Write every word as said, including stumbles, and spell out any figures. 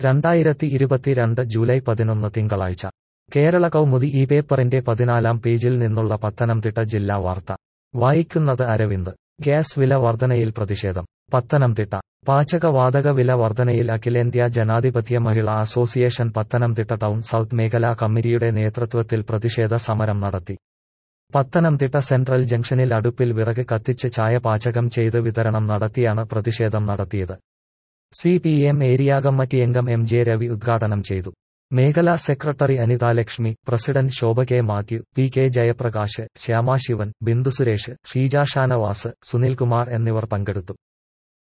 രണ്ടായിരത്തി ഇരുപത്തിരണ്ട് ജൂലൈ പതിനൊന്ന് തിങ്കളാഴ്ച കേരള കൗമുദി ഈ പേപ്പറിന്റെ പതിനാലാം പേജിൽ നിന്നുള്ള പത്തനംതിട്ട ജില്ലാ വാർത്ത വായിക്കുന്നത് അരവിന്ദ്. ഗ്യാസ് വില വർധനയിൽ പ്രതിഷേധം. പത്തനംതിട്ട. പാചകവാതക വില വർധനയിൽ അഖിലേന്ത്യാ ജനാധിപത്യ മഹിളാ അസോസിയേഷൻ പത്തനംതിട്ട ടൗൺ സൗത്ത് മേഖലാ കമ്മിറ്റിയുടെ നേതൃത്വത്തിൽ പ്രതിഷേധ സമരം നടത്തി. പത്തനംതിട്ട സെൻട്രൽ ജംഗ്ഷനിൽ അടുപ്പിൽ വിറക് കത്തിച്ച് ചായ പാചകം ചെയ്ത് വിതരണം നടത്തിയാണ് പ്രതിഷേധം നടത്തിയത്. C P M area committee അംഗം എം ജെ രവി ഉദ്ഘാടനം ചെയ്തു. മേഖലാ secretary Anitalakshmi, president Shobha K Mathew, P K Jayaprakash, Shyamasivan, Bindu Suresh, Sheeja Shanavas, Sunilkumar എന്നിവർ പങ്കെടുത്തു.